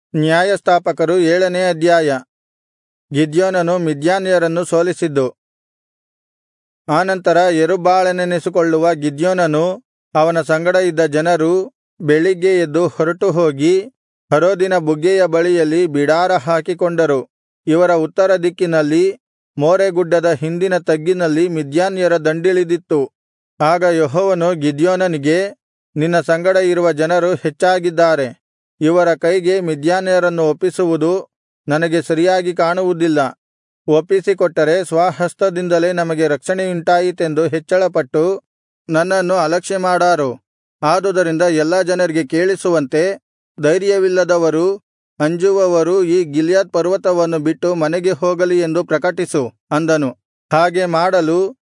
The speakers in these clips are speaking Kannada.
ನ್ಯಾಯಸ್ಥಾಪಕರು 7ನೇ ಅಧ್ಯಾಯ. ಗಿದ್ಯೋನನು ಮಿದ್ಯಾನ್ಯರನ್ನು ಸೋಲಿಸಿದ್ದು. ಆನಂತರ ಯೆರುಬ್ಬಾಳನೆನಿಸಿಕೊಳ್ಳುವ ಗಿದ್ಯೋನನೂ ಅವನ ಸಂಗಡ ಇದ್ದ ಜನರೂ ಬೆಳಿಗ್ಗೆ ಎದ್ದು ಹೊರಟುಹೋಗಿ ಹರೋದಿನ ಬುಗ್ಗೆಯ ಬಳಿಯಲ್ಲಿ ಬಿಡಾರ ಹಾಕಿಕೊಂಡರು. ಇವರ ಉತ್ತರ ದಿಕ್ಕಿನಲ್ಲಿ ಮೋರೆ ಗುಡ್ಡದ ಹಿಂದಿನ ತಗ್ಗಿನಲ್ಲಿ ಮಿದ್ಯಾನ್ಯರ ದಂಡಿಳಿದಿತ್ತು. ಆಗ ಯೆಹೋವನು ಗಿದ್ಯೋನನಿಗೆ, ನಿನ್ನ ಸಂಗಡ ಇರುವ ಜನರು ಹೆಚ್ಚಾಗಿದ್ದಾರೆ, ಇವರ ಕೈಗೆ ಮಿದ್ಯಾನ್ಯರನ್ನು ಒಪ್ಪಿಸುವುದು ನನಗೆ ಸರಿಯಾಗಿ ಕಾಣುವುದಿಲ್ಲ. ಒಪ್ಪಿಸಿಕೊಟ್ಟರೆ ಸ್ವಹಸ್ತದಿಂದಲೇ ನಮಗೆ ರಕ್ಷಣೆಯುಂಟಾಯಿತೆಂದು ಹೆಚ್ಚಳಪಟ್ಟು ನನ್ನನ್ನು ಅಲಕ್ಷ್ಯಮಾಡಾರು. ಆದುದರಿಂದ ಎಲ್ಲಾ ಜನರಿಗೆ ಕೇಳಿಸುವಂತೆ ಧೈರ್ಯವಿಲ್ಲದವರೂ ಅಂಜುವವರೂ ಈ ಗಿಲ್ಯಾದ್ ಪರ್ವತವನ್ನು ಬಿಟ್ಟು ಮನೆಗೆ ಹೋಗಲಿ ಎಂದು ಪ್ರಕಟಿಸು ಅಂದನು. ಹಾಗೆ ಮಾಡಲು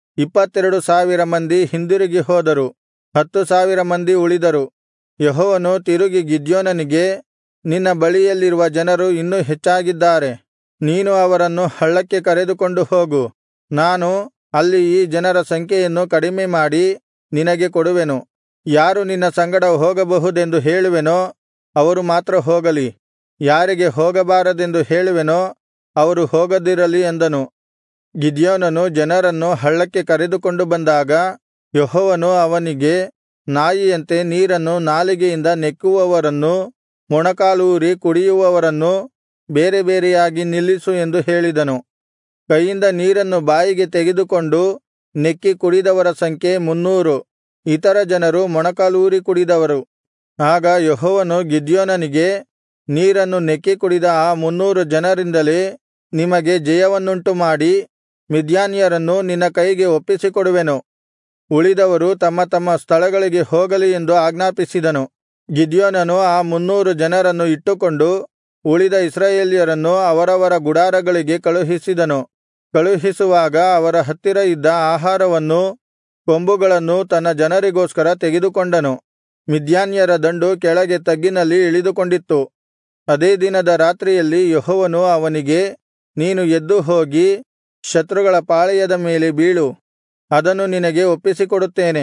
22,000 ಮಂದಿ ಹಿಂದಿರುಗಿ ಹೋದರು, 10,000 ಮಂದಿ ಉಳಿದರು. ಯೆಹೋವನು ತಿರುಗಿ ಗಿದ್ಯೋನನಿಗೆ, ನಿನ್ನ ಬಳಿಯಲ್ಲಿರುವ ಜನರು ಇನ್ನೂ ಹೆಚ್ಚಾಗಿದ್ದಾರೆ, ನೀನು ಅವರನ್ನು ಹಳ್ಳಕ್ಕೆ ಕರೆದುಕೊಂಡು ಹೋಗು. ನಾನು ಅಲ್ಲಿ ಈ ಜನರ ಸಂಖ್ಯೆಯನ್ನು ಕಡಿಮೆ ಮಾಡಿ ನಿನಗೆ ಕೊಡುವೆನು. ಯಾರು ನಿನ್ನ ಸಂಗಡ ಹೋಗಬಹುದೆಂದು ಹೇಳುವೆನೋ ಅವರು ಮಾತ್ರ ಹೋಗಲಿ, ಯಾರಿಗೆ ಹೋಗಬಾರದೆಂದು ಹೇಳುವೆನೋ ಅವರು ಹೋಗದಿರಲಿ ಅಂದನು. ಗಿದ್ಯೋನನು ಜನರನ್ನು ಹಳ್ಳಕ್ಕೆ ಕರೆದುಕೊಂಡು ಬಂದಾಗ ಯೆಹೋವನು ಅವನಿಗೆ, ನಾಯಿಯಂತೆ ನೀರನ್ನು ನಾಲಿಗೆಯಿಂದ ನೆಕ್ಕುವವರನ್ನೂ ಮೊಣಕಾಲೂರಿ ಕುಡಿಯುವವರನ್ನೂ ಬೇರೆ ಬೇರೆಯಾಗಿ ನಿಲ್ಲಿಸು ಎಂದು ಹೇಳಿದನು. ಕೈಯಿಂದ ನೀರನ್ನು ಬಾಯಿಗೆ ತೆಗೆದುಕೊಂಡು ನೆಕ್ಕಿ ಕುಡಿದವರ ಸಂಖ್ಯೆ 300, ಇತರ ಜನರು ಮೊಣಕಾಲೂರಿ ಕುಡಿದವರು. ಆಗ ಯೆಹೋವನು ಗಿದ್ಯೋನನಿಗೆ, ನೀರನ್ನು ನೆಕ್ಕಿ ಕುಡಿದ ಆ 300 ಜನರಿಂದಲೇ ನಿಮಗೆ ಜಯವನ್ನುಂಟುಮಾಡಿ ಮಿದ್ಯಾನ್ಯರನ್ನು ನಿನ್ನ ಕೈಗೆ ಒಪ್ಪಿಸಿಕೊಡುವೆನು. ಉಳಿದವರು ತಮ್ಮ ತಮ್ಮ ಸ್ಥಳಗಳಿಗೆ ಹೋಗಲಿ ಎಂದು ಆಜ್ಞಾಪಿಸಿದನು. ಗಿದ್ಯೋನನು ಆ 300 ಜನರನ್ನು ಇಟ್ಟುಕೊಂಡು ಉಳಿದ ಇಸ್ರಾಯೇಲ್ಯರನ್ನು ಅವರವರ ಗುಡಾರಗಳಿಗೆ ಕಳುಹಿಸಿದನು. ಕಳುಹಿಸುವಾಗ ಅವರ ಹತ್ತಿರ ಇದ್ದ ಆಹಾರವನ್ನೂ ಕೊಂಬುಗಳನ್ನೂ ತನ್ನ ಜನರಿಗೋಸ್ಕರ ತೆಗೆದುಕೊಂಡನು. ಮಿದ್ಯಾನ್ಯರ ದಂಡು ಕೆಳಗೆ ತಗ್ಗಿನಲ್ಲಿ ಇಳಿದುಕೊಂಡಿತ್ತು. ಅದೇ ದಿನದ ರಾತ್ರಿಯಲ್ಲಿ ಯೆಹೋವನು ಅವನಿಗೆ, ನೀನು ಎದ್ದು ಹೋಗಿ ಶತ್ರುಗಳ ಪಾಳೆಯದ ಮೇಲೆ ಬೀಳು, ಅದನ್ನು ನಿನಗೆ ಒಪ್ಪಿಸಿಕೊಡುತ್ತೇನೆ.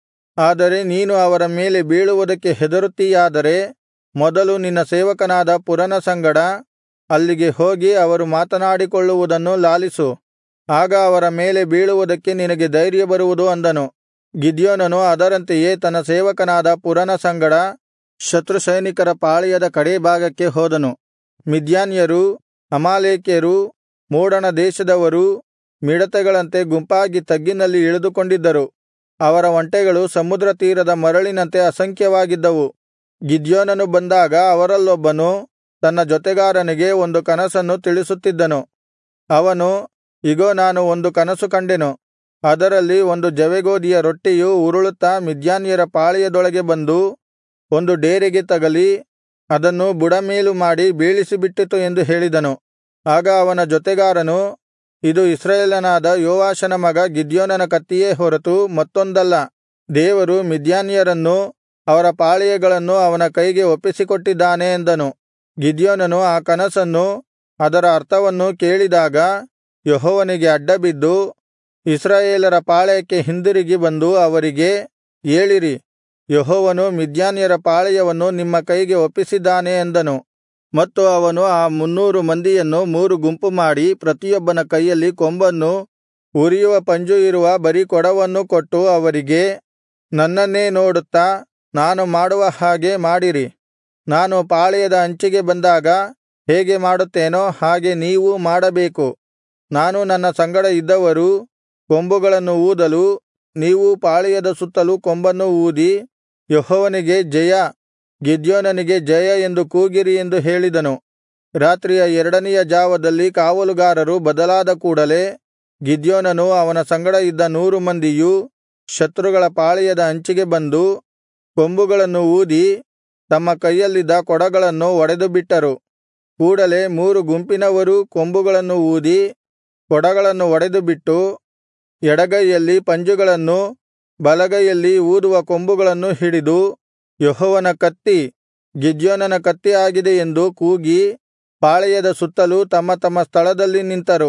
ಆದರೆ ನೀನು ಅವರ ಮೇಲೆ ಬೀಳುವುದಕ್ಕೆ ಹೆದರುತ್ತೀಯಾದರೆ ಮೊದಲು ನಿನ್ನ ಸೇವಕನಾದ ಪುರನ ಸಂಗಡ ಅಲ್ಲಿಗೆ ಹೋಗಿ ಅವರು ಮಾತನಾಡಿಕೊಳ್ಳುವುದನ್ನು ಲಾಲಿಸು, ಆಗ ಅವರ ಮೇಲೆ ಬೀಳುವುದಕ್ಕೆ ನಿನಗೆ ಧೈರ್ಯ ಬರುವುದು ಅಂದನು. ಗಿದ್ಯೋನನು ಅದರಂತೆಯೇ ತನ್ನ ಸೇವಕನಾದ ಪುರನ ಸಂಗಡ ಶತ್ರುಸೈನಿಕರ ಪಾಳೆಯದ ಕಡೇ ಭಾಗಕ್ಕೆ ಹೋದನು. ಮಿದ್ಯಾನ್ಯರೂ ಅಮಾಲೇಕ್ಯರೂ ಮೂಡಣ ದೇಶದವರೂ ಮಿಡತೆಗಳಂತೆ ಗುಂಪಾಗಿ ತಗ್ಗಿನಲ್ಲಿ ಇಳಿದುಕೊಂಡಿದ್ದರು. ಅವರ ಒಂಟೆಗಳು ಸಮುದ್ರ ತೀರದ ಮರಳಿನಂತೆ ಅಸಂಖ್ಯವಾಗಿದ್ದವು. ಗಿದ್ಯೋನನು ಬಂದಾಗ ಅವರಲ್ಲೊಬ್ಬನು ತನ್ನ ಜೊತೆಗಾರನಿಗೆ ಒಂದು ಕನಸನ್ನು ತಿಳಿಸುತ್ತಿದ್ದನು. ಅವನು, ಇಗೋ, ನಾನು ಒಂದು ಕನಸು ಕಂಡೆನು. ಅದರಲ್ಲಿ ಒಂದು ಜವೆಗೋದಿಯ ರೊಟ್ಟಿಯು ಉರುಳುತ್ತಾ ಮಿದ್ಯಾನ್ಯರ ಪಾಳೆಯದೊಳಗೆ ಬಂದು ಒಂದು ಡೇರೆಗೆ ತಗಲಿ ಅದನ್ನು ಬುಡಮೇಲು ಮಾಡಿ ಬೀಳಿಸಿಬಿಟ್ಟಿತು ಎಂದು ಹೇಳಿದನು. ಆಗ ಅವನ ಜೊತೆಗಾರನು, ಇದು ಇಸ್ರಾಯೇಲನಾದ ಯೋವಾಷನ ಮಗ ಗಿದ್ಯೋನನ ಕತ್ತಿಯೇ ಹೊರತು ಮತ್ತೊಂದಲ್ಲ. ದೇವರು ಮಿದ್ಯಾನ್ಯರನ್ನೂ ಅವರ ಪಾಳೆಯಗಳನ್ನೂ ಅವನ ಕೈಗೆ ಒಪ್ಪಿಸಿಕೊಟ್ಟಿದ್ದಾನೆ ಎಂದನು. ಗಿದ್ಯೋನನು ಆ ಕನಸನ್ನೂ ಅದರ ಅರ್ಥವನ್ನೂ ಕೇಳಿದಾಗ ಯೆಹೋವನಿಗೆ ಅಡ್ಡಬಿದ್ದು ಇಸ್ರಾಯೇಲರ ಪಾಳೆಯಕ್ಕೆ ಹಿಂದಿರುಗಿ ಬಂದು ಅವರಿಗೆ, ಏಳಿರಿ, ಯೆಹೋವನು ಮಿದ್ಯಾನ್ಯರ ಪಾಳೆಯವನ್ನು ನಿಮ್ಮ ಕೈಗೆ ಒಪ್ಪಿಸಿದ್ದಾನೆ ಎಂದನು. ಮತ್ತು ಅವನು ಆ 300 ಮಂದಿಯನ್ನು 3 ಗುಂಪು ಮಾಡಿ ಪ್ರತಿಯೊಬ್ಬನ ಕೈಯಲ್ಲಿ ಕೊಂಬನ್ನೂ ಉರಿಯುವ ಪಂಜು ಇರುವ ಬರಿ ಕೊಡವನ್ನೂ ಕೊಟ್ಟು ಅವರಿಗೆ, ನನ್ನನ್ನೇ ನೋಡುತ್ತಾ ನಾನು ಮಾಡುವ ಹಾಗೆ ಮಾಡಿರಿ. ನಾನು ಪಾಳೆಯದ ಅಂಚಿಗೆ ಬಂದಾಗ ಹೇಗೆ ಮಾಡುತ್ತೇನೋ ಹಾಗೆ ನೀವೂ ಮಾಡಬೇಕು. ನಾನು ನನ್ನ ಸಂಗಡ ಇದ್ದವರೂ ಕೊಂಬುಗಳನ್ನು ಊದಲು ನೀವೂ ಪಾಳೆಯದ ಸುತ್ತಲೂ ಕೊಂಬನ್ನು ಊದಿ ಯೆಹೋವನಿಗೆ ಜಯ, ಗಿದ್ಯೋನನಿಗೆ ಜಯ ಎಂದು ಕೂಗಿರಿ ಎಂದು ಹೇಳಿದನು. ರಾತ್ರಿಯ 2ನೆಯ ಜಾವದಲ್ಲಿ ಕಾವಲುಗಾರರು ಬದಲಾದ ಕೂಡಲೆ ಗಿದ್ಯೋನನೂ ಅವನ ಸಂಗಡ ಇದ್ದ 100 ಮಂದಿಯೂ ಶತ್ರುಗಳ ಪಾಳೆಯದ ಅಂಚಿಗೆ ಬಂದು ಕೊಂಬುಗಳನ್ನು ಊದಿ ತಮ್ಮ ಕೈಯಲ್ಲಿದ್ದ ಕೊಡಗಳನ್ನು ಒಡೆದುಬಿಟ್ಟರು. ಕೂಡಲೆ 3 ಗುಂಪಿನವರೂ ಕೊಂಬುಗಳನ್ನು ಊದಿ ಕೊಡಗಳನ್ನು ಒಡೆದುಬಿಟ್ಟು ಎಡಗೈಯಲ್ಲಿ ಪಂಜುಗಳನ್ನೂ ಬಲಗೈಯಲ್ಲಿ ಊದುವ ಕೊಂಬುಗಳನ್ನೂ ಹಿಡಿದು, ಯೆಹೋವನ ಕತ್ತಿ, ಗಿದ್ಯೋನನ ಕತ್ತಿ ಆಗಿದೆ ಎಂದು ಕೂಗಿ ಪಾಳೆಯದ ಸುತ್ತಲೂ ತಮ್ಮ ತಮ್ಮ ಸ್ಥಳದಲ್ಲಿ ನಿಂತರು.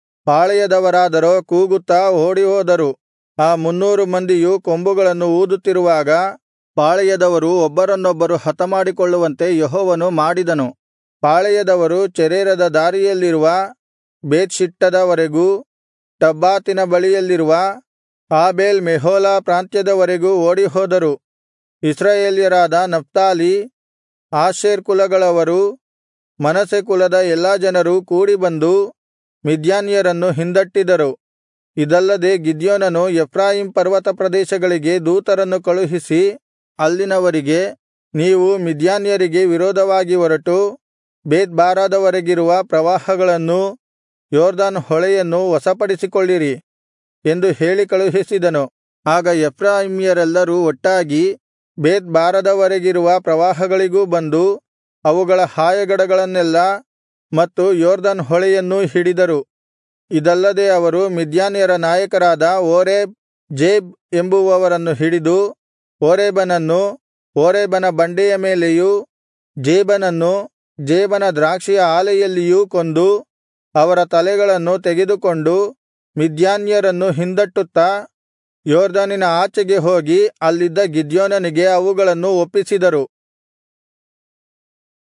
ಪಾಳೆಯದವರಾದರೋ ಕೂಗುತ್ತಾ ಓಡಿಹೋದರು. ಆ 300 ಮಂದಿಯು ಕೊಂಬುಗಳನ್ನು ಊದುತ್ತಿರುವಾಗ ಪಾಳೆಯದವರು ಒಬ್ಬರನ್ನೊಬ್ಬರು ಹತಮಾಡಿಕೊಳ್ಳುವಂತೆ ಯೆಹೋವನು ಮಾಡಿದನು. ಪಾಳೆಯದವರು ಚೆರೇರದ ದಾರಿಯಲ್ಲಿರುವ ಬೇತ್‌ಷಿಟ್ಟದವರೆಗೂ ಟಬ್ಬಾತಿನ ಬಳಿಯಲ್ಲಿರುವ ಆಬೇಲ್ ಮೆಹೋಲಾ ಪ್ರಾಂತ್ಯದವರೆಗೂ ಓಡಿಹೋದರು. ಇಸ್ರಾಯೇಲ್ಯರಾದ ನಫ್ತಾಲಿ, ಆಶೇರ್ ಕುಲಗಳವರೂ ಮನಸ್ಸೆ ಕುಲದ ಎಲ್ಲಾ ಜನರೂ ಕೂಡಿಬಂದು ಮಿದ್ಯಾನ್ಯರನ್ನು ಹಿಂದಟ್ಟಿದರು. ಇದಲ್ಲದೆ ಗಿದ್ಯೋನನು ಎಫ್ರಾಯೀಮ್ ಪರ್ವತ ಪ್ರದೇಶಗಳಿಗೆ ದೂತರನ್ನು ಕಳುಹಿಸಿ ಅಲ್ಲಿನವರಿಗೆ, ನೀವು ಮಿದ್ಯಾನ್ಯರಿಗೆ ವಿರೋಧವಾಗಿ ಹೊರಟು ಬೇತ್‌ಬಾರಾದವರೆಗಿರುವ ಪ್ರವಾಹಗಳನ್ನೂ ಯೊರ್ದನ್ ಹೊಳೆಯನ್ನೂ ವಶಪಡಿಸಿಕೊಳ್ಳಿರಿ ಎಂದು ಹೇಳಿ ಕಳುಹಿಸಿದನು. ಆಗ ಎಫ್ರಾಯೀಮ್ಯರೆಲ್ಲರೂ ಒಟ್ಟಾಗಿ ಬೇತ್‌ಬಾರದವರೆಗಿರುವ ಪ್ರವಾಹಗಳಿಗೂ ಬಂದು ಅವುಗಳ ಹಾಯಗಡಗಳನ್ನೆಲ್ಲಾ ಮತ್ತು ಯೊರ್ದನ್ ಹೊಳೆಯನ್ನೂ ಹಿಡಿದರು. ಇದಲ್ಲದೆ ಅವರು ಮಿದ್ಯಾನ್ಯರ ನಾಯಕರಾದ ಓರೇಬ್, ಜೇಬ್ ಎಂಬುವವರನ್ನು ಹಿಡಿದು ಓರೇಬನನ್ನು ಓರೇಬನ ಬಂಡೆಯ ಮೇಲೆಯೂ ಜೇಬನನ್ನು ಜೇಬನ ದ್ರಾಕ್ಷಿಯ ಆಲೆಯಲ್ಲಿಯೂ ಕೊಂದು ಅವರ ತಲೆಗಳನ್ನು ತೆಗೆದುಕೊಂಡು ಮಿದ್ಯಾನ್ಯರನ್ನು ಹಿಂದಟ್ಟುತ್ತಾ ಯೊರ್ದನಿನ ಆಚೆಗೆ ಹೋಗಿ ಅಲ್ಲಿದ್ದ ಗಿದ್ಯೋನನಿಗೆ ಅವುಗಳನ್ನು ಒಪ್ಪಿಸಿದರು.